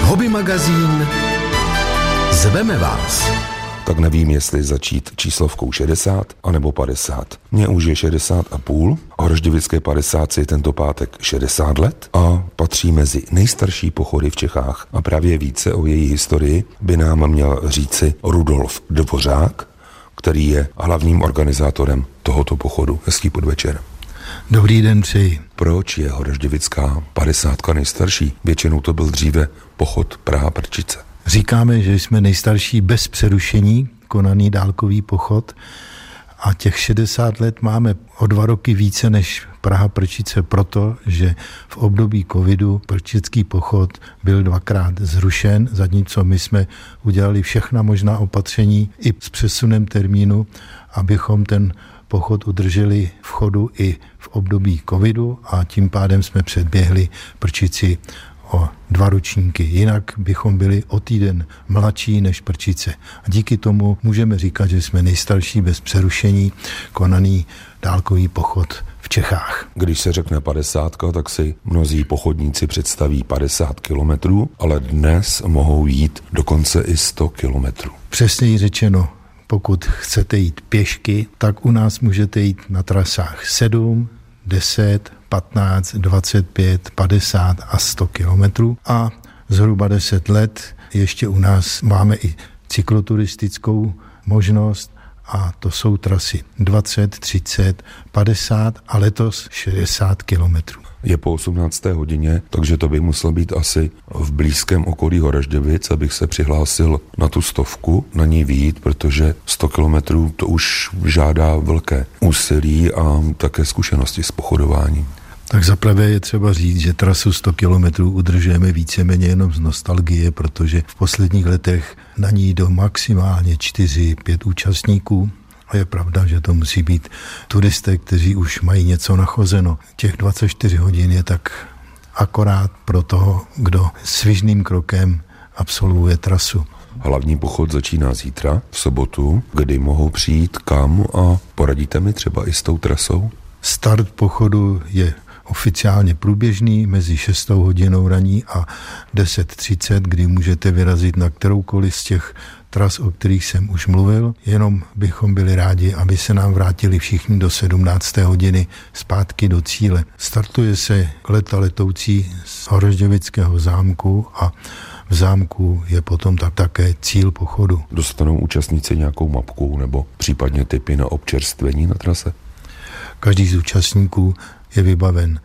Hobby magazín Zveme vás. Tak nevím, jestli začít číslovkou 60 anebo 50. Mně už je 60,5, Horožďovické 50 je tento pátek 60 let a patří mezi nejstarší pochody v Čechách. A právě více o její historii by nám měl říci Rudolf Dvořák, který je hlavním organizátorem tohoto pochodu. Hezký podvečer. Dobrý den přeji. Proč je Horožďovická 50 nejstarší? Většinou to byl dříve pochod Praha-Prčice. Říkáme, že jsme nejstarší bez přerušení konaný dálkový pochod a těch 60 let máme o 2 roky více než Praha-Prčice, protože v období covidu prčický pochod byl 2krát zrušen, zatímco my jsme udělali všechna možná opatření i s přesunem termínu, abychom ten pochod udrželi v chodu i v období covidu a tím pádem jsme předběhli Prčici o 2 ročníky. Jinak bychom byli o týden mladší než Prčice. A díky tomu můžeme říkat, že jsme nejstarší bez přerušení konaný dálkový pochod v Čechách. Když se řekne 50, tak si mnozí pochodníci představí 50 kilometrů, ale dnes mohou jít dokonce i 100 kilometrů. Přesněji řečeno, pokud chcete jít pěšky, tak u nás můžete jít na trasách 7, 10, 15, 25, 50 a 100 kilometrů a zhruba 10 let ještě u nás máme i cykloturistickou možnost a to jsou trasy 20, 30, 50 a letos 60 kilometrů. Je po 18. hodině, takže to by musel být asi v blízkém okolí Horožďovic, abych se přihlásil na tu 100, na ní vyjít, protože 100 kilometrů to už žádá velké úsilí a také zkušenosti s pochodováním. Tak zaprvé je třeba říct, že trasu 100 kilometrů udržujeme víceméně jenom z nostalgie, protože v posledních letech na ní jdou maximálně 4-5 účastníků. A je pravda, že to musí být turisté, kteří už mají něco nachozeno. Těch 24 hodin je tak akorát pro toho, kdo svižným krokem absolvuje trasu. Hlavní pochod začíná zítra, v sobotu, kdy mohou přijít kam a poradíte mi třeba i s tou trasou? Start pochodu je oficiálně průběžný mezi 6 hodinou raní a 10:30, kdy můžete vyrazit na kteroukoliv z těch tras, o kterých jsem už mluvil. Jenom bychom byli rádi, aby se nám vrátili všichni do 17. hodiny zpátky do cíle. Startuje se leta letoucí z Horožďovického zámku a v zámku je potom také cíl pochodu. Dostanou účastníci nějakou mapku nebo případně tipy na občerstvení na trase? Každý z účastníků je vybaven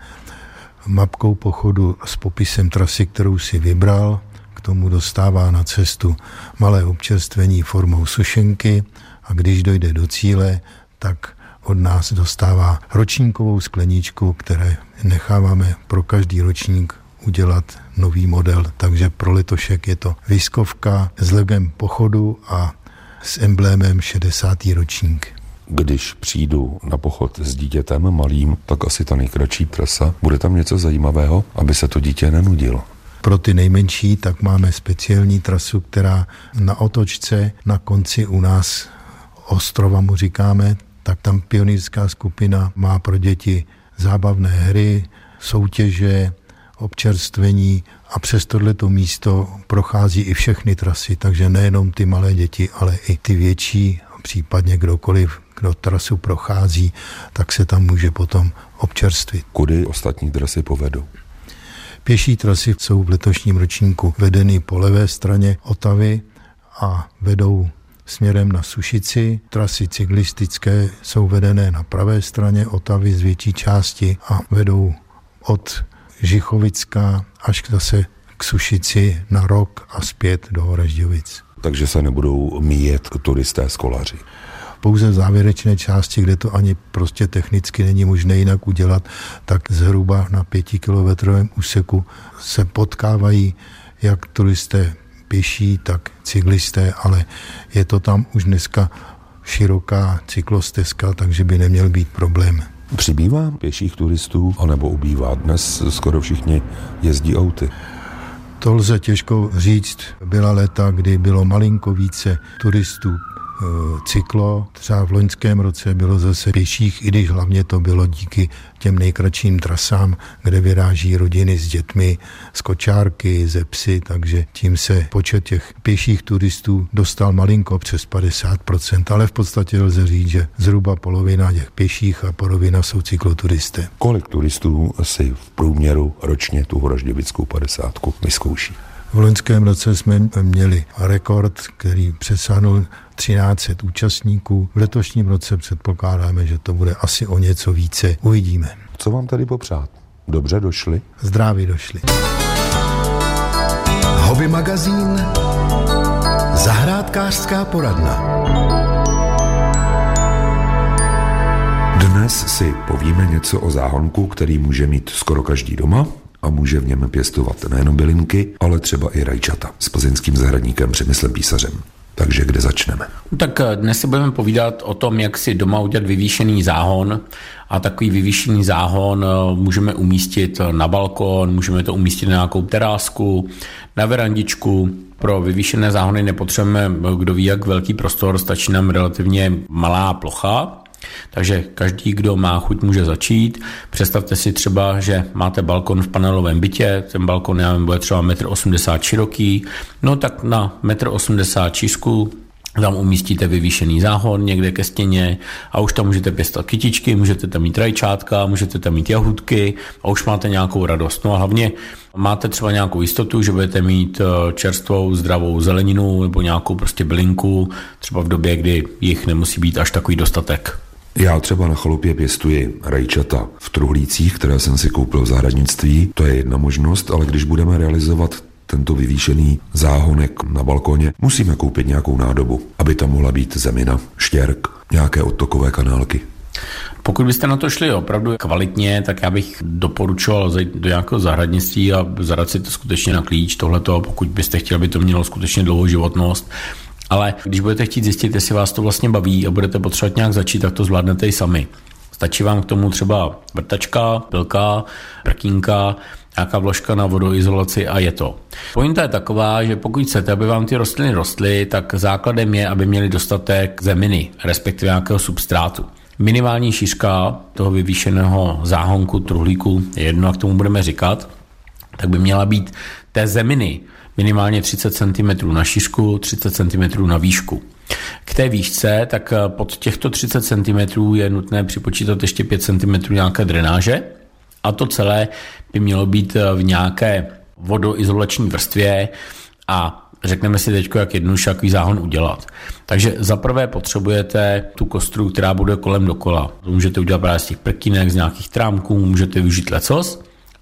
mapkou pochodu s popisem trasy, kterou si vybral. K tomu dostává na cestu malé občerstvení formou sušenky a když dojde do cíle, tak od nás dostává ročníkovou skleničku, které necháváme pro každý ročník udělat nový model. Takže pro letošek je to viskovka s logem pochodu a s emblémem 60. ročník. Když přijdu na pochod s dítětem malým, tak asi ta nejkratší trasa. Bude tam něco zajímavého, aby se to dítě nenudilo? Pro ty nejmenší tak máme speciální trasu, která na otočce na konci u nás ostrova mu říkáme, tak tam pionýrská skupina má pro děti zábavné hry, soutěže, občerstvení a přes tohleto místo prochází i všechny trasy, takže nejenom ty malé děti, ale i ty větší, případně kdokoliv, kdo trasu prochází, tak se tam může potom občerstvit. Kudy ostatní trasy povedou? Pěší trasy jsou v letošním ročníku vedeny po levé straně Otavy a vedou směrem na Sušici. Trasy cyklistické jsou vedené na pravé straně Otavy z větší části a vedou od Žichovicka až zase k Sušici na Rok a zpět do Horožďovic. Takže se nebudou míjet turisté s kolaři? Pouze v závěrečné části, kde to ani prostě technicky není možné jinak udělat, tak zhruba na 5kilometrovém úseku se potkávají jak turisté pěší, tak cyklisté, ale je to tam už dneska široká cyklostezka, takže by neměl být problém. Přibývá pěších turistů, anebo ubývá? Dnes skoro všichni jezdí auty. To lze těžko říct. Byla léta, kdy bylo malinko více turistů cyklo. Třeba v loňském roce bylo zase pěších, i když hlavně to bylo díky těm nejkratším trasám, kde vyráží rodiny s dětmi, z kočárky, ze psy, takže tím se počet těch pěších turistů dostal malinko přes 50%, ale v podstatě lze říct, že zhruba polovina těch pěších a polovina jsou cykloturisté. Kolik turistů si v průměru ročně tu Horažďovickou 50 vyzkouší? V loňském roce jsme měli rekord, který přesáhnul 1300 účastníků. V letošním roce předpokládáme, že to bude asi o něco více. Uvidíme. Co vám tady popřát? Dobře došli? Zdraví došli. Hobby magazín Zahrádkářská poradna. Dnes si povíme něco o záhonku, který může mít skoro každý doma a může v něm pěstovat nejenom bylinky, ale třeba i rajčata s plzeňským zahradníkem Přemyslem Písařem. Takže kde začneme? Tak dnes si budeme povídat o tom, jak si doma udělat vyvýšený záhon, a takový vyvýšený záhon můžeme umístit na balkon, můžeme to umístit na nějakou terásku, na verandičku. Pro vyvýšené záhony nepotřebujeme kdo ví jak velký prostor, stačí nám relativně malá plocha. Takže každý, kdo má chuť, může začít. Představte si třeba, že máte balkon v panelovém bytě, ten balkon bude třeba 1,80 m široký, no tak na 1,80 m šířku tam umístíte vyvýšený záhon někde ke stěně a už tam můžete pěstovat kytičky, můžete tam mít rajčátka, můžete tam mít jahůdky a už máte nějakou radost. No a hlavně máte třeba nějakou jistotu, že budete mít čerstvou, zdravou zeleninu nebo nějakou prostě bylinku, třeba v době, kdy jich nemusí být až takový dostatek. Já třeba na chalupě pěstuji rajčata v truhlících, které jsem si koupil v zahradnictví. To je jedna možnost, ale když budeme realizovat tento vyvýšený záhonek na balkoně, musíme koupit nějakou nádobu, aby tam mohla být zemina, štěrk, nějaké odtokové kanálky. Pokud byste na to šli opravdu kvalitně, tak já bych doporučoval zajít do nějakého zahradnictví a zadat si to skutečně na klíč, tohleto, pokud byste chtěli, aby to mělo skutečně dlouhou životnost. Ale když budete chtít zjistit, jestli vás to vlastně baví a budete potřebovat nějak začít, tak to zvládnete i sami. Stačí vám k tomu třeba vrtačka, pilka, prkínka, nějaká vložka na vodoizolaci a je to. Pointa je taková, že pokud chcete, aby vám ty rostliny rostly, tak základem je, aby měli dostatek zeminy, respektive nějakého substrátu. Minimální šířka toho vyvýšeného záhonku, truhlíku, je jedno, jak tomu budeme říkat, tak by měla být té zeminy minimálně 30 cm na šířku, 30 cm na výšku. K té výšce, tak pod těchto 30 cm je nutné připočítat ještě 5 cm nějaké drenáže a to celé by mělo být v nějaké vodoizolační vrstvě a řekneme si teď, jak jednoduše takový záhon udělat. Takže za prvé potřebujete tu kostru, která bude kolem dokola. To můžete udělat právě z těch prkínek, z nějakých trámků, můžete využít lecos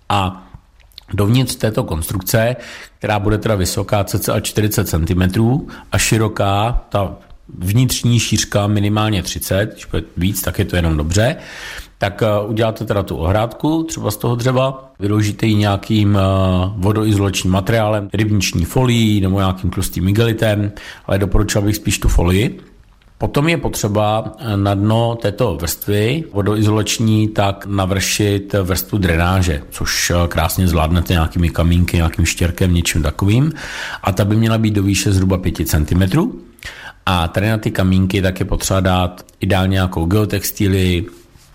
a dovnitř této konstrukce, která bude teda vysoká cca 40 cm a široká, ta vnitřní šířka minimálně 30, když bude víc, tak je to jenom dobře, tak uděláte teda tu ohrádku, třeba z toho dřeva, vyložíte ji nějakým vodoizolačním materiálem, rybniční folií nebo nějakým tlustým igelitem, ale doporučoval bych spíš tu folii. Potom je potřeba na dno této vrstvy vodoizolační tak navršit vrstvu drenáže, což krásně zvládnete nějakými kamínky, nějakým štěrkem, něčím takovým. A ta by měla být do výše zhruba 5 cm. A tady na ty kamínky tak je potřeba dát ideálně nějakou geotextílii,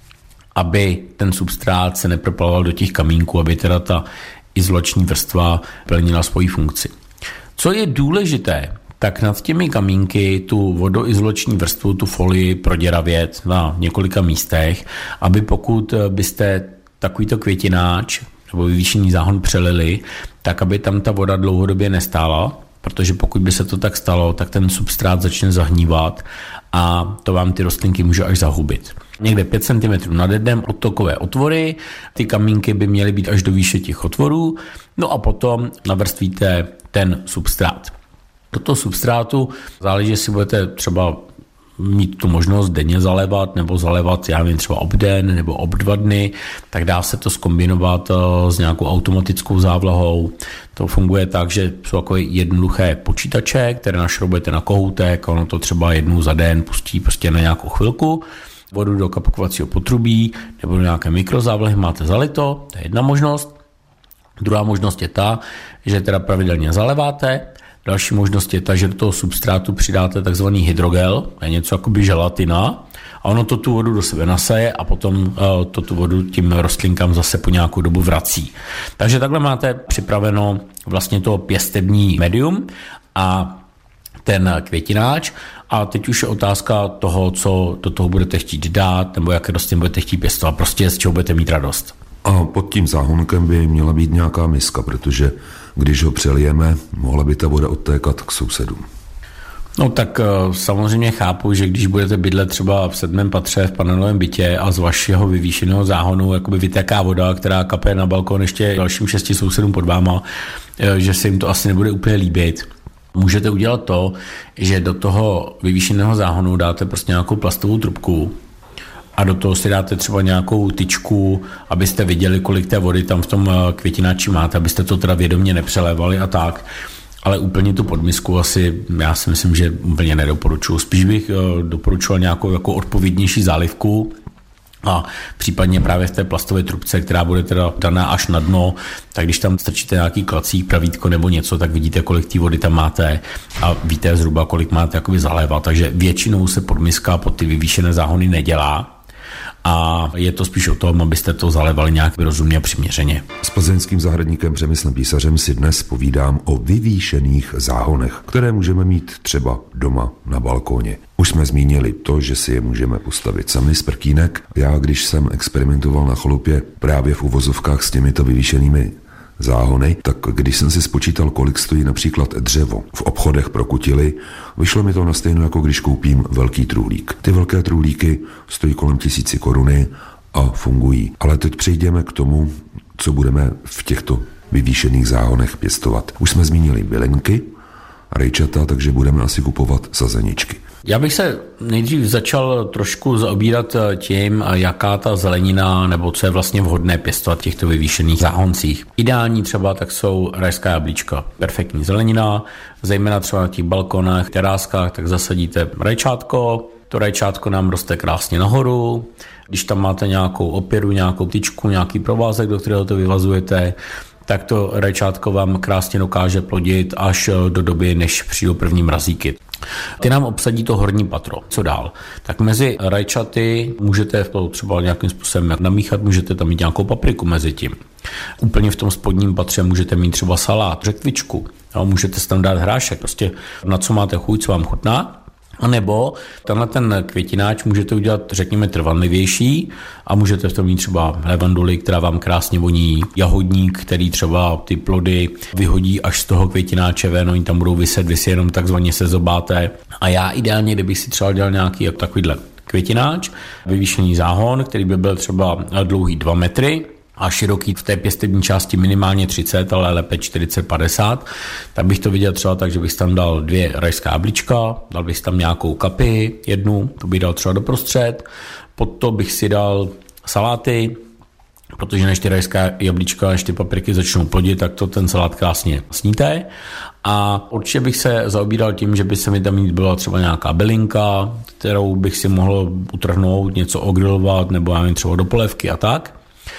aby ten substrát se neproplavoval do těch kamínků, aby teda ta izolační vrstva plnila svoji funkci. Co je důležité, tak nad těmi kamínky tu vodoizolační vrstvu, tu folii proděravět na několika místech, aby pokud byste takovýto květináč nebo vyvýšený záhon přelili, tak aby tam ta voda dlouhodobě nestála, protože pokud by se to tak stalo, tak ten substrát začne zahnívat a to vám ty rostlinky může až zahubit. Někde 5 cm nad dnem odtokové otvory, ty kamínky by měly být až do výše těch otvorů, no a potom navrstvíte ten substrát. Do toho substrátu záleží, jestli budete třeba mít tu možnost denně zalévat nebo zalévat, já nevím, třeba obden nebo ob 2 dny, tak dá se to zkombinovat s nějakou automatickou závlahou. To funguje tak, že jsou takové jednoduché počítače, které našroubujete na kohoutek, ono to třeba jednou za den pustí prostě na nějakou chvilku, vodu do kapakovacího potrubí nebo do nějaké mikrozávlahy máte zalito, to je jedna možnost. Druhá možnost je ta, že teda pravidelně zaleváte. Další možnost je ta, že do toho substrátu přidáte takzvaný hydrogel, to je něco jakoby želatina, a ono to tu vodu do sebe nasaje a potom to tu vodu tím rostlinkám zase po nějakou dobu vrací. Takže takhle máte připraveno vlastně to pěstební medium a ten květináč. A teď už je otázka toho, co do toho budete chtít dát, nebo jaké rostliny budete chtít pěstovat, prostě z čeho budete mít radost. A pod tím záhonkem by měla být nějaká miska, protože když ho přelijeme, mohla by ta voda odtékat k sousedům. No tak samozřejmě chápu, že když budete bydlet třeba v 7. patře v panelovém bytě a z vašeho vyvýšeného záhonu jakoby vytéká voda, která kape na balkon ještě dalším 6 sousedům pod váma, že se jim to asi nebude úplně líbit. Můžete udělat to, že do toho vyvýšeného záhonu dáte prostě nějakou plastovou trubku a do toho si dáte třeba nějakou tyčku, abyste viděli, kolik té vody tam v tom květináči máte, abyste to teda vědomě nepřelévali a tak. Ale úplně tu podmisku asi, já si myslím, že úplně nedoporučuji. Spíš bych doporučoval nějakou jako odpovědnější zálivku a případně právě v té plastové trubce, která bude teda daná až na dno, tak když tam strčíte nějaký klacík, pravítko nebo něco, tak vidíte, kolik té vody tam máte a víte zhruba, kolik máte jakoby zalévat. Takže většinou se podmiska pod ty vyvýšené záhony nedělá. A je to spíš o tom, abyste to zalévali nějak rozumně a přiměřeně. S plzeňským zahradníkem Přemyslem Písařem si dnes povídám o vyvýšených záhonech, které můžeme mít třeba doma na balkóně. Už jsme zmínili to, že si je můžeme postavit sami z prkínek. Já, když jsem experimentoval na chalupě právě v uvozovkách s těmito vyvýšenými záhony, tak když jsem si spočítal, kolik stojí například dřevo v obchodech pro kutily, vyšlo mi to na stejno, jako když koupím velký truhlík. Ty velké truhlíky stojí kolem 1000 koruny a fungují. Ale teď přejdeme k tomu, co budeme v těchto vyvýšených záhonech pěstovat. Už jsme zmínili bylinky a rejčata, takže budeme asi kupovat sazeničky. Já bych se nejdřív začal trošku zaobírat tím, jaká ta zelenina nebo co je vlastně vhodné pěstovat v těchto vyvýšených záhoncích. Ideální třeba tak jsou rajská jablíčka. Perfektní zelenina, zejména třeba na těch balkonech, teráskách, tak zasadíte rajčátko. To rajčátko nám roste krásně nahoru. Když tam máte nějakou opěru, nějakou tyčku, nějaký provázek, do kterého to vyvazujete, tak to rajčátko vám krásně dokáže plodit až do doby, než přijdou první mrazíky. Ty nám obsadí to horní patro. Co dál? Tak mezi rajčaty můžete to třeba nějakým způsobem namíchat, můžete tam mít nějakou papriku mezi tím. Úplně v tom spodním patře můžete mít třeba salát, řekvičku, můžete tam dát hrášek, prostě na co máte chuť, co vám chutná. A nebo tenhle ten květináč můžete udělat, řekněme, trvanlivější a můžete v tom mít třeba levanduli, která vám krásně voní, jahodník, který třeba ty plody vyhodí až z toho květináče ven, oni tam budou vyset, vy si jenom takzvaně se zobáte. A já ideálně, kdybych si třeba dělal nějaký takovýhle květináč, vyvýšený záhon, který by byl třeba dlouhý 2 metry, a široký v té pěstební části minimálně 30, ale lépe 40-50, tak bych to viděl třeba tak, že bych tam dal 2 rajská jablíčka, dal bych tam nějakou kapi, jednu, to bych dal třeba doprostřed, pod to bych si dal saláty, protože než ty rajská jablíčka, než ty papriky začnou plodit, tak to ten salát krásně sníte. A určitě bych se zaobíral tím, že by se mi tam mít byla třeba nějaká bylinka, kterou bych si mohl utrhnout, něco ogrilovat, nebo já nevím, třeba do polévky a tak.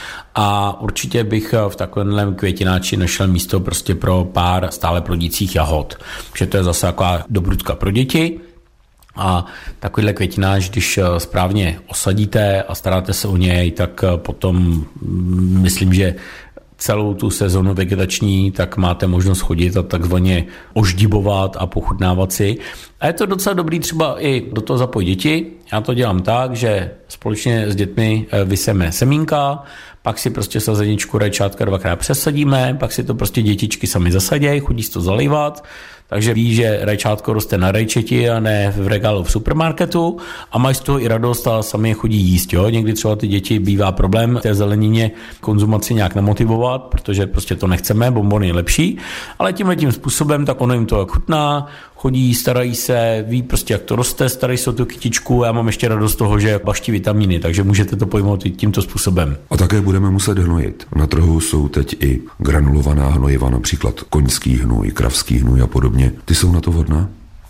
A určitě bych v takovém květináči našel místo prostě pro pár stále plodících jahod. Protože to je zase taková dobrutka pro děti. A takovýhle květináč, když správně osadíte a staráte se o něj, tak potom myslím, že celou tu sezonu vegetační, tak máte možnost chodit a takzvaně oždibovat a pochutnávat si. A je to docela dobrý třeba i do toho zapojit děti. Já to dělám tak, že společně s dětmi vyseme semínka, pak si prostě sazeničku rajčátka 2krát přesadíme, pak si to prostě dětičky sami zasadějí, chodí si to zalivat, takže ví, že rajčátko roste na rajčeti a ne v regálu v supermarketu a mají z toho i radost a sami je chodí jíst. Jo? Někdy třeba ty děti bývá problém té zelenině konzumaci nějak namotivovat, protože prostě to nechceme, bonbon je lepší, ale tímhletím způsobem tak ono jim to chutná, chodí, starají se, ví prostě, jak to roste, starají se o tu kytičku. Já mám ještě radost z toho, že baští vitamíny, takže můžete to pojmout i tímto způsobem. A také budeme muset hnojit. Na trhu jsou teď i granulovaná hnojiva, například koňský hnůj, kravský hnůj a podobně. Ty jsou na to vhodná?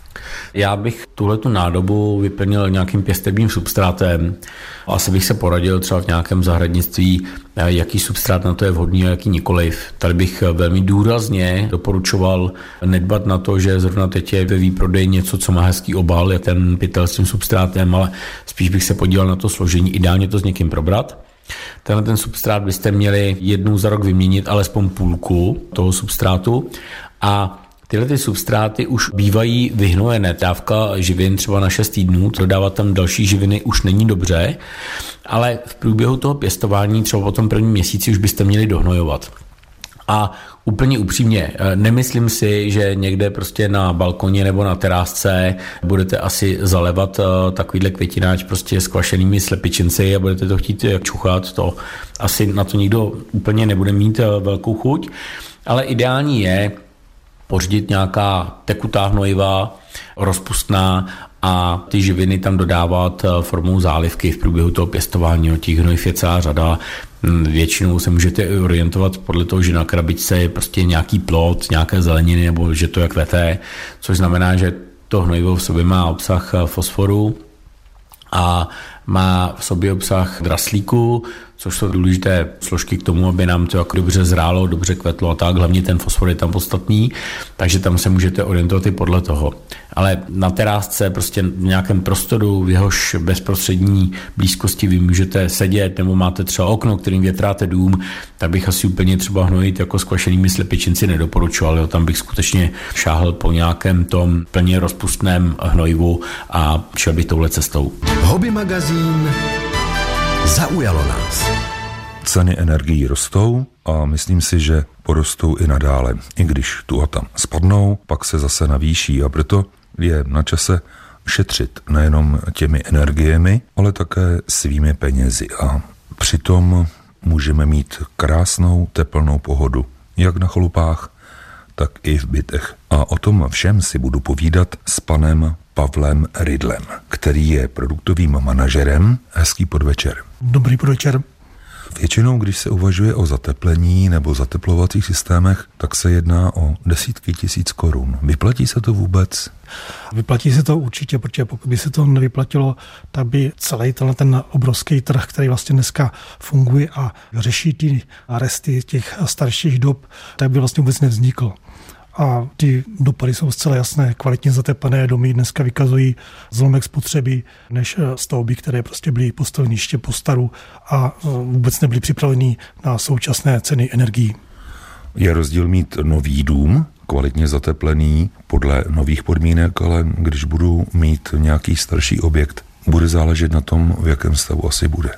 Já bych tuhletu nádobu vyplnil nějakým pěstebním substrátem. Asi bych se poradil třeba v nějakém zahradnictví, jaký substrát na to je vhodný a jaký nikoliv. Tady bych velmi důrazně doporučoval nedbat na to, že zrovna teď je ve výprodeji něco, co má hezký obal, je ten pytel s tím substrátem, ale spíš bych se podíval na to složení, ideálně to s někým probrat. Ten substrát byste měli jednou za rok vyměnit alespoň půlku toho substrátu a tyhle ty substráty už bývají vyhnojené. Dávka živin třeba na 6 týdnů, dodávat tam další živiny už není dobře, ale v průběhu toho pěstování třeba po tom prvním měsíci už byste měli dohnojovat. A úplně upřímně, nemyslím si, že někde prostě na balkoně nebo na terásce budete asi zalévat takovýhle květináč prostě s kvašenými slepičinci a budete to chtít čuchat, to asi na to nikdo úplně nebude mít velkou chuť, ale ideální je pořídit nějaká tekutá hnojiva, rozpustná a ty živiny tam dodávat formou zálivky v průběhu toho pěstování. Těch hnojiv je celá řada. Většinou se můžete orientovat podle toho, že na krabičce je prostě nějaký plod, nějaké zeleniny nebo že to je kvete, což znamená, že to hnojivo v sobě má obsah fosforu a má v sobě obsah draslíku, což jsou důležité složky k tomu, aby nám to jako dobře zrálo, dobře kvetlo a tak. Hlavně ten fosfor je tam podstatný, takže tam se můžete orientovat i podle toho. Ale na terásce, prostě v nějakém prostoru, v jehož bezprostřední blízkosti vy můžete sedět, nebo máte třeba okno, kterým větráte dům, tak bych asi úplně třeba hnojit jako s kvašenými slepičinci nedoporučoval. Jo. Tam bych skutečně šáhl po nějakém tom plně rozpustném hnojivu a šel bych touhle cestou. Hobby magazín zaujalo nás. Ceny energií rostou a myslím si, že porostou i nadále. I když tu a tam spadnou, pak se zase navýší a proto je na čase šetřit nejenom těmi energiemi, ale také svými penězi. A přitom můžeme mít krásnou teplnou pohodu, jak na chalupách, tak i v bytech. A o tom všem si budu povídat s panem Pavlem Rydlem, který je produktovým manažerem. Hezký podvečer. Dobrý podvečer. Většinou, když se uvažuje o zateplení nebo zateplovacích systémech, tak se jedná o desítky tisíc korun. Vyplatí se to vůbec? Vyplatí se to určitě, protože pokud by se to nevyplatilo, tak by celý ten obrovský trh, který vlastně dneska funguje a řeší ty resty těch starších dob, tak by vlastně vůbec nevznikl. A ty dopady jsou zcela jasné. Kvalitně zateplené domy dneska vykazují zlomek spotřeby než stavby, které prostě byly postaveny ještě po staru a vůbec nebyly připraveny na současné ceny energií. Je rozdíl mít nový dům, kvalitně zateplený podle nových podmínek, ale když budu mít nějaký starší objekt, bude záležet na tom, v jakém stavu asi bude.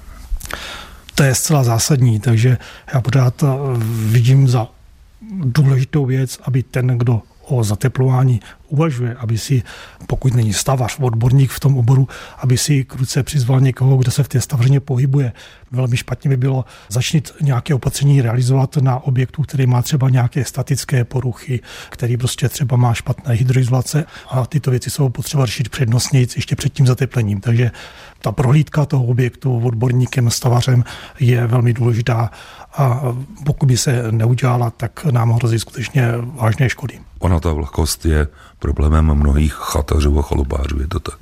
To je zcela zásadní, takže já pořád vidím za důležitou věc, aby ten, kdo o zateplování uvažuje, aby si, pokud není stavař, odborník v tom oboru, aby si k ruce přizval někoho, kdo se v té stavařině pohybuje. Velmi špatně by bylo začít nějaké opatření realizovat na objektu, který má třeba nějaké statické poruchy, který prostě třeba má špatné hydroizolace a tyto věci jsou potřeba řešit přednostně ještě před tím zateplením. Takže ta prohlídka toho objektu odborníkem, stavařem je velmi důležitá a pokud by se neudělala, tak nám hrozí skutečně vážné škody. Ona ta vlhkost je problémem mnohých chatařů a chalupářů, je to tak?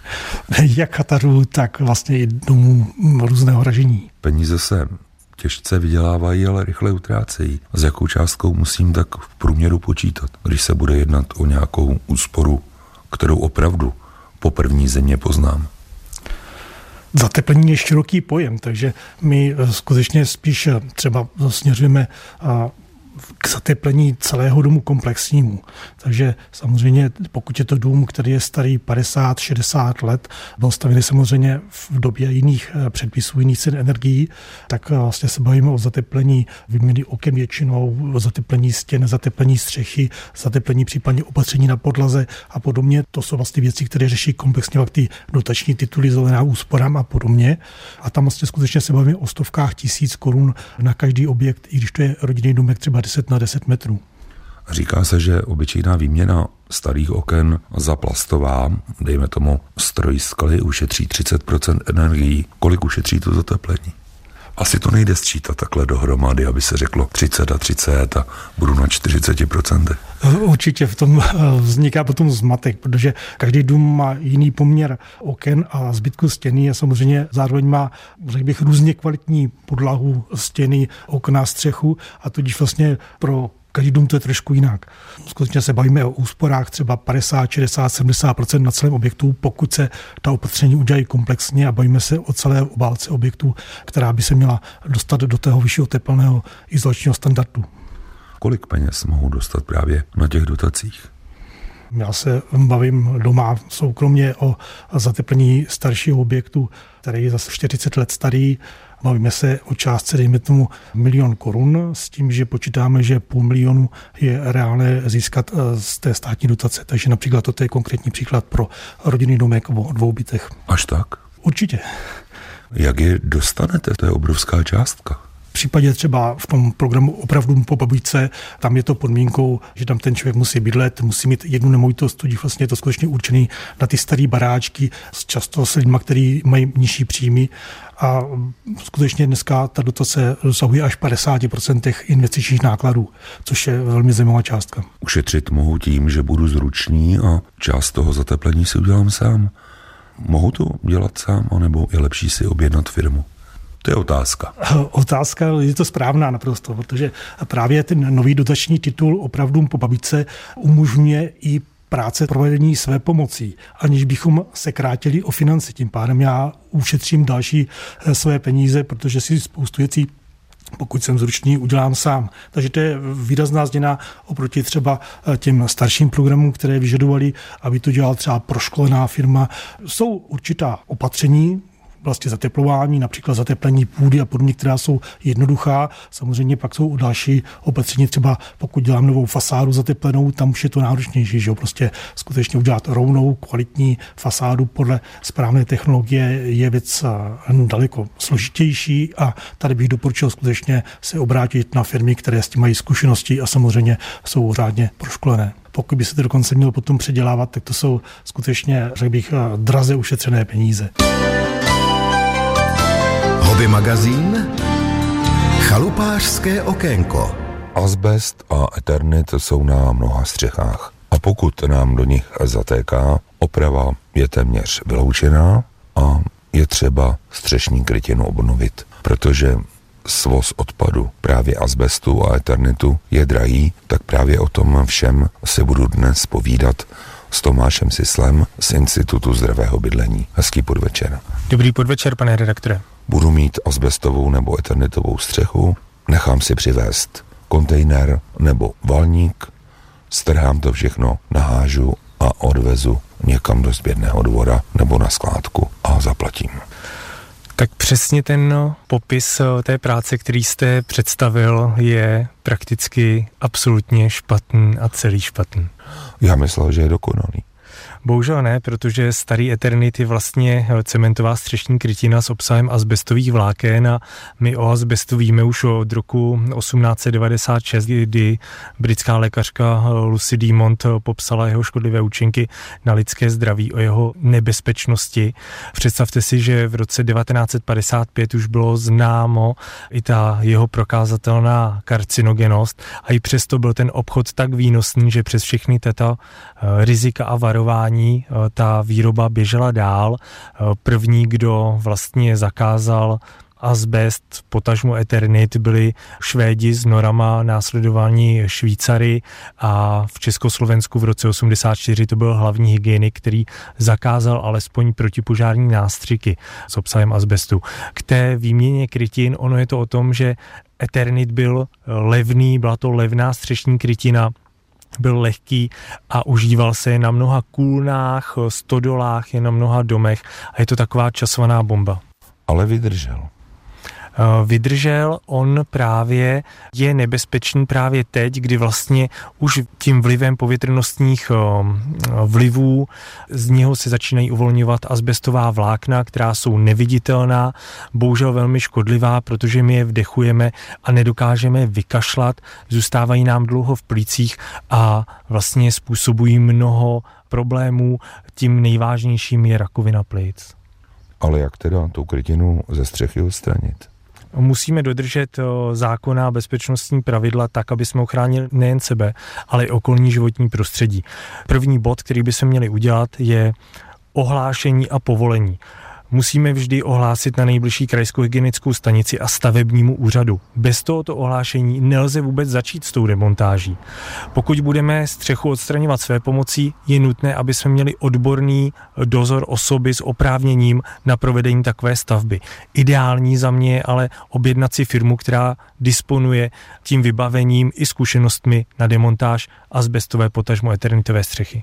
Jak chatařů, tak vlastně i domů různého ražení. Peníze se těžce vydělávají, ale rychle utrácejí. S jakou částkou musím tak v průměru počítat, když se bude jednat o nějakou úsporu, kterou opravdu po první země poznám? Zateplení je široký pojem, takže my skutečně spíš třeba směřujeme k zateplení celého domu komplexnímu. Takže samozřejmě, pokud je to dům, který je starý 50-60 let, byl stavěný samozřejmě v době jiných předpisů, jiných cen energií, tak vlastně se bavíme o zateplení výměny oken většinou, o zateplení stěn, zateplení střechy, zateplení případně opatření na podlaze a podobně. To jsou vlastně věci, které řeší komplexně ty dotační tituly, zelená úsporám a podobně. A tam vlastně skutečně se bavíme o stovkách tisíc korun na každý objekt, i když to je rodinný domek třeba 10 na 10 metrů. Říká se, že obyčejná výměna starých oken za plastová, dejme tomu stroj skly, ušetří 30% energií. Kolik ušetří to zateplení? Asi to nejde sčítat takhle dohromady, aby se řeklo 30 a 30 a budu na 40%. Určitě v tom vzniká potom zmatek, protože každý dům má jiný poměr oken a zbytku stěny a samozřejmě zároveň má, řekl bych, různě kvalitní podlahu, stěny, okna, střechu a tudíž vlastně pro každý dům to je trošku jinak. Skutečně se bavíme o úsporách třeba 50, 60, 70% na celém objektu, pokud se ta opatření udělají komplexně a bavíme se o celé obálce objektu, která by se měla dostat do toho vyššího teplného izolačního standardu. Kolik peněz mohou dostat právě na těch dotacích? Já se bavím doma soukromně o zateplení staršího objektu, který je zase 40 let starý. Bavíme se o částce, dejme tomu 1 000 000 korun, s tím, že počítáme, že 500 000 je reálné získat z té státní dotace. Takže například toto je konkrétní příklad pro rodinný domek o 2 bytech. Až tak? Určitě. Jak je dostanete? To je obrovská částka. V případě třeba v tom programu Opravdu po babičce, tam je to podmínkou, že tam ten člověk musí bydlet, musí mít jednu nemovitost, tudíž vlastně je to skutečně určený na ty staré baráčky, často s lidmi, kteří mají nižší příjmy. A skutečně dneska ta dotace dosahuje až 50% těch investičních nákladů, což je velmi zajímavá částka. Ušetřit mohu tím, že budu zručný a část toho zateplení si udělám sám. Mohu to dělat sám, anebo je lepší si objednat firmu? To je otázka. Otázka je to správná naprosto, protože právě ten nový dotační titul Opravdu po babičce umožňuje i práce provedení své pomocí, aniž bychom se krátili o finance. Tím pádem já ušetřím další své peníze, protože si spoustu věcí, pokud jsem zručný, udělám sám. Takže to je výrazná změna oproti třeba těm starším programům, které vyžadovali, aby to dělala třeba proškolená firma. Jsou určitá opatření, vlastně zateplování, například zateplení půdy a podobně, která jsou jednoduchá. Samozřejmě pak jsou další opatření, třeba pokud dělám novou fasádu zateplenou, tam už je to náročnější, že jo? Prostě skutečně udělat rovnou, kvalitní fasádu podle správné technologie je věc daleko složitější a tady bych doporučil skutečně se obrátit na firmy, které s tím mají zkušenosti a samozřejmě jsou řádně proškolené. Pokud by se to dokonce mělo potom předělávat, tak to jsou skutečně, řekl bych, draze ušetřené peníze. Hobby magazín Chalupářské okénko. Azbest a eternit jsou na mnoha střechách. A pokud nám do nich zatéká, oprava je téměř vyloučená a je třeba střešní krytinu obnovit, protože svoz odpadu právě azbestu a eternitu je drahý, tak právě o tom všem se budu dnes povídat s Tomášem Sislem z Institutu zdravého bydlení. Hezký podvečer. Dobrý podvečer, pane redaktore. Budu mít azbestovou nebo eternitovou střechu, nechám si přivést kontejner nebo valník, strhám to všechno, nahážu a odvezu někam do sběrného dvora nebo na skládku a zaplatím. Tak přesně ten popis té práce, který jste představil, je prakticky absolutně špatný a celý špatný. Já myslel, že je dokonalý. Bohužel ne, protože starý eternit je vlastně cementová střešní krytina s obsahem azbestových vláken a my o azbestu víme už od roku 1896, kdy britská lékařka Lucy Demont popsala jeho škodlivé účinky na lidské zdraví, o jeho nebezpečnosti. Představte si, že v roce 1955 už bylo známo i ta jeho prokázatelná karcinogenost a i přesto byl ten obchod tak výnosný, že přes všechny tato rizika a varování ta výroba běžela dál. První, kdo vlastně zakázal azbest, potažmo eternit, byli Švédi s norama, následování Švýcary a v Československu v roce 1984 to byl hlavní hygienik, který zakázal alespoň protipožární nástřiky s obsahem azbestu. K té výměně krytin, ono je to o tom, že eternit byl levný, byla to levná střešní krytina, byl lehký a užíval se na mnoha kůlnách, stodolách, je na mnoha domech a je to taková časovaná bomba. Ale vydržel. Vydržel, on právě je nebezpečný právě teď, kdy vlastně už tím vlivem povětrnostních vlivů z něho se začínají uvolňovat azbestová vlákna, která jsou neviditelná, bohužel velmi škodlivá, protože my je vdechujeme a nedokážeme vykašlat, zůstávají nám dlouho v plících a vlastně způsobují mnoho problémů, tím nejvážnějším je rakovina plic. Ale jak teda tu krytinu ze střechy odstranit? musíme dodržet zákonná bezpečnostní pravidla tak, aby jsme ochránili nejen sebe, ale i okolní životní prostředí. První bod, který by se měli udělat, je ohlášení a povolení. Musíme vždy ohlásit na nejbližší krajskou hygienickou stanici a stavebnímu úřadu. Bez tohoto ohlášení nelze vůbec začít s tou demontáží. Pokud budeme střechu odstraňovat své pomocí, je nutné, aby jsme měli odborný dozor osoby s oprávněním na provedení takové stavby. Ideální za mě je ale objednat si firmu, která disponuje tím vybavením i zkušenostmi na demontáž azbestové potažmo eternitové střechy.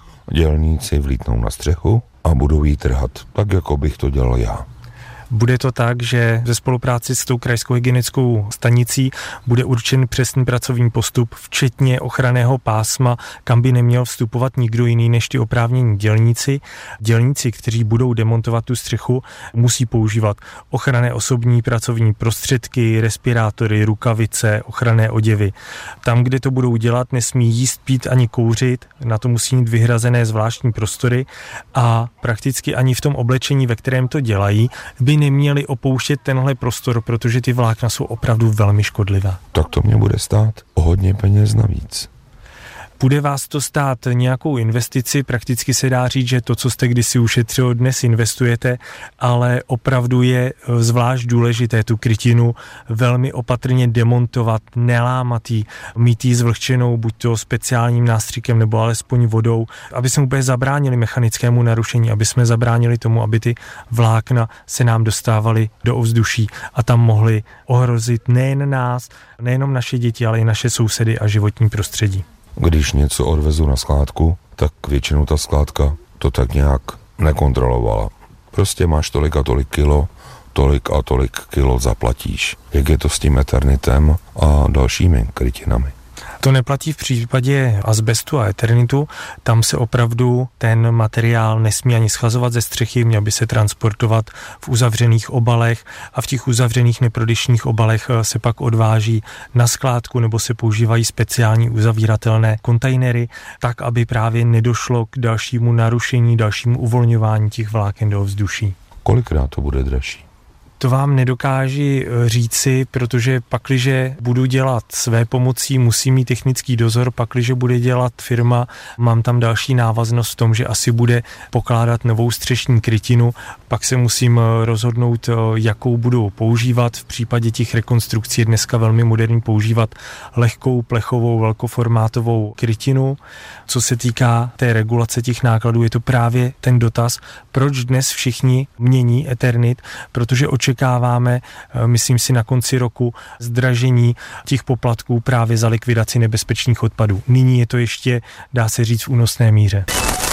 Dělníci vlítnou na střechu a budou jí trhat, tak jako bych to dělal já. Bude to tak, že ve spolupráci s tou krajskou hygienickou stanicí bude určen přesný pracovní postup, včetně ochranného pásma, kam by neměl vstupovat nikdo jiný než ty oprávnění dělníci. Dělníci, kteří budou demontovat tu střechu, musí používat ochranné osobní pracovní prostředky, respirátory, rukavice, ochranné oděvy. Tam, kde to budou dělat, nesmí jíst, pít ani kouřit, na to musí mít vyhrazené zvláštní prostory a prakticky ani v tom oblečení, ve kterém to dělají, by neměli opouštět tenhle prostor, protože ty vlákna jsou opravdu velmi škodlivé. Tak to mě bude stát o hodně peněz navíc. Bude vás to stát nějakou investici, prakticky se dá říct, že to, co jste kdysi ušetřil, dnes investujete, ale opravdu je zvlášť důležité tu krytinu velmi opatrně demontovat, nelámat ji, mít ji zvlhčenou buď to speciálním nástřikem nebo alespoň vodou, aby jsme úplně zabránili mechanickému narušení, aby jsme zabránili tomu, aby ty vlákna se nám dostávaly do ovzduší a tam mohly ohrozit nejen nás, nejenom naše děti, ale i naše sousedy a životní prostředí. Když něco odvezu na skládku, tak většinou ta skládka to tak nějak nekontrolovala. Prostě máš tolik a tolik kilo, tolik a tolik kilo zaplatíš. Jak je to s tím eternitem a dalšími krytinami? To neplatí v případě azbestu a eternitu, tam se opravdu ten materiál nesmí ani schazovat ze střechy, měl by se transportovat v uzavřených obalech a v těch uzavřených neprodyšných obalech se pak odváží na skládku nebo se používají speciální uzavíratelné kontejnery, tak aby právě nedošlo k dalšímu narušení, dalšímu uvolňování těch vláken do ovzduší. Kolikrát to bude dražší? To vám nedokáži říci, protože pakliže budu dělat své pomocí, musí mít technický dozor, pakliže bude dělat firma, mám tam další návaznost v tom, že asi bude pokládat novou střešní krytinu, pak se musím rozhodnout, jakou budu používat. V případě těch rekonstrukcí je dneska velmi moderní používat lehkou plechovou velkoformátovou krytinu. Co se týká té regulace těch nákladů, je to právě ten dotaz, proč dnes všichni mění eternit, protože očekáváme, myslím si, na konci roku zdražení těch poplatků právě za likvidaci nebezpečných odpadů. Nyní je to ještě, dá se říct, v únosné míře.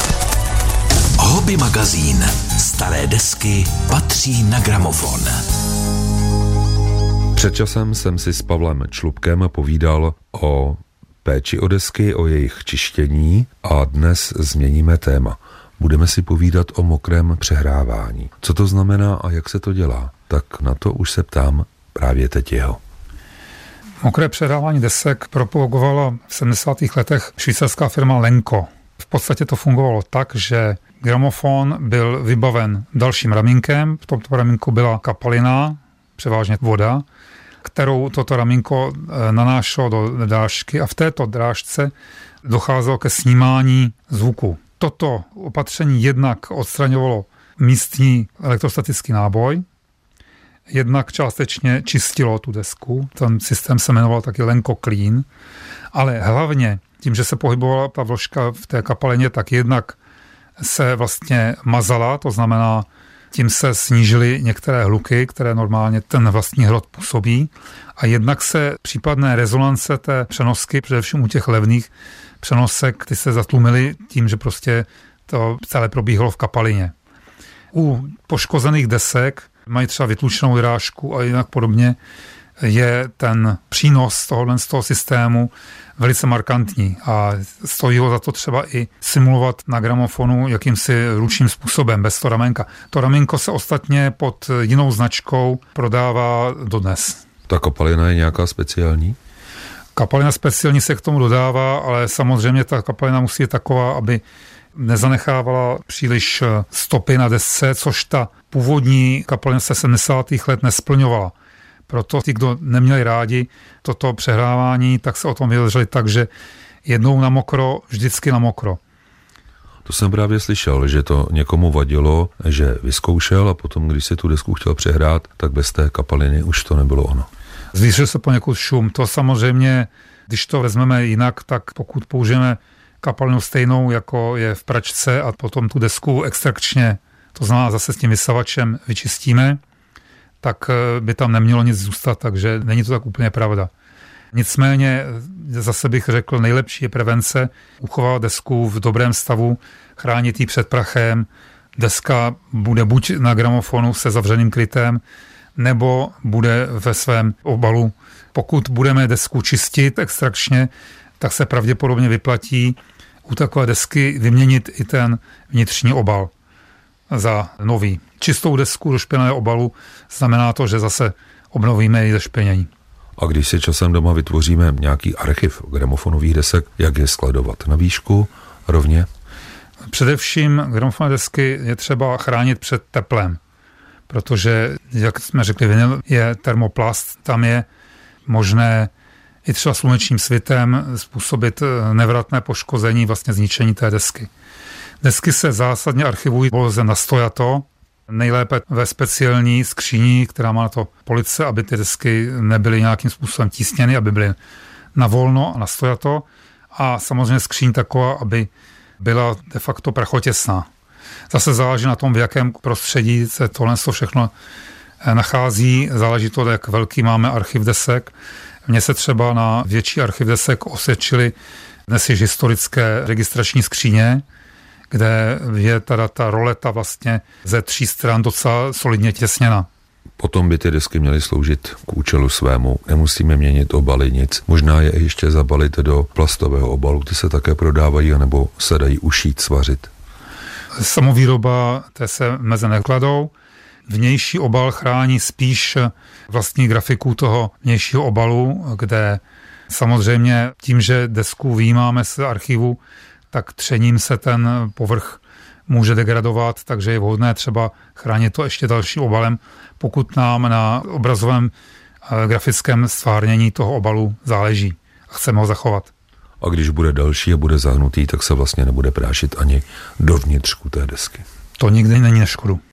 Hobby magazín. Staré desky patří na gramofon. Před časem jsem si s Pavlem Člupkem povídal o péči o desky, o jejich čištění a dnes změníme téma. Budeme si povídat o mokrém přehrávání. Co to znamená a jak se to dělá? Tak na to už se ptám právě teď jeho. Mokré přehrávání desek propagovala v 70. letech švýcarská firma Lenco. V podstatě to fungovalo tak, že gramofon byl vybaven dalším ramínkem. V tomto ramínku byla kapalina, převážně voda, kterou toto ramínko nanášelo do drážky a v této drážce docházelo ke snímání zvuku. Toto opatření jednak odstraňovalo místní elektrostatický náboj, jednak částečně čistilo tu desku. Ten systém se jmenoval taky Lenco Clean, ale hlavně tím, že se pohybovala ta vložka v té kapalině, tak jednak se vlastně mazala, to znamená, tím se snížily některé hluky, které normálně ten vlastní hrot působí, a jednak se případné rezonance té přenosky, především u těch levných přenosek, ty se zatlumily tím, že prostě to celé probíhalo v kapalině. U poškozených desek mají třeba vytlučenou drážku a jinak podobně, je ten přínos z toho systému velice markantní a stojí ho za to třeba i simulovat na gramofonu jakýmsi ručním způsobem, bez toho ramínka. To ramínko se ostatně pod jinou značkou prodává dodnes. Ta kapalina je nějaká speciální? Kapalina speciální se k tomu dodává, ale samozřejmě ta kapalina musí být taková, aby nezanechávala příliš stopy na desce, což ta původní kapalina se 70. let nesplňovala. Proto ti, kdo neměli rádi toto přehrávání, tak se o tom vyjadřili tak, že jednou na mokro, vždycky na mokro. To jsem právě slyšel, že to někomu vadilo, že vyzkoušel a potom, když si tu desku chtěl přehrát, tak bez té kapaliny už to nebylo ono. Zvýšil se poněkud šum. To samozřejmě, když to vezmeme jinak, tak pokud použijeme kapalinu stejnou, jako je v pračce a potom tu desku extrakčně, to znamená zase s tím vysavačem vyčistíme, tak by tam nemělo nic zůstat, takže není to tak úplně pravda. Nicméně zase bych řekl, nejlepší je prevence, uchovat desku v dobrém stavu, chránit ji před prachem. Deska bude buď na gramofonu se zavřeným krytem, nebo bude ve svém obalu. Pokud budeme desku čistit extrakčně, tak se pravděpodobně vyplatí u takové desky vyměnit i ten vnitřní obal za nový. Čistou desku do špinaného obalu znamená to, že zase obnovíme její zešpinění. A když si časem doma vytvoříme nějaký archiv gramofonových desek, jak je skladovat? Na výšku rovně? Především gramofonové desky je třeba chránit před teplem, protože, jak jsme řekli, vinyl je termoplast, tam je možné i třeba slunečním svitem způsobit nevratné poškození, vlastně zničení té desky. Desky se zásadně archivují pouze nastojato, nejlépe ve speciální skříni, která má na to police, aby ty desky nebyly nějakým způsobem tísněny, aby byly na volno a nastojato. A samozřejmě skříň taková, aby byla de facto prachotěsná. Zase záleží na tom, v jakém prostředí se tohle všechno nachází. Záleží to, jak velký máme archiv desek. Mně se třeba na větší archiv desek osvědčily dnes již historické registrační skříně, kde je teda ta roleta vlastně ze 3 stran docela solidně těsněna. Potom by ty desky měly sloužit k účelu svému. Nemusíme měnit obaly, nic. Možná je ještě zabalit do plastového obalu, ty se také prodávají, anebo se dají ušít, svařit. Samovýroba, té se meze nekladou. Vnější obal chrání spíš vlastní grafiku toho vnějšího obalu, kde samozřejmě tím, že desku vyjímáme z archivu, tak třením se ten povrch může degradovat, takže je vhodné třeba chránit to ještě dalším obalem, pokud nám na obrazovém grafickém stvárnění toho obalu záleží a chceme ho zachovat. A když bude další a bude zahnutý, tak se vlastně nebude prášit ani dovnitřku té desky. To nikdy není na škodu.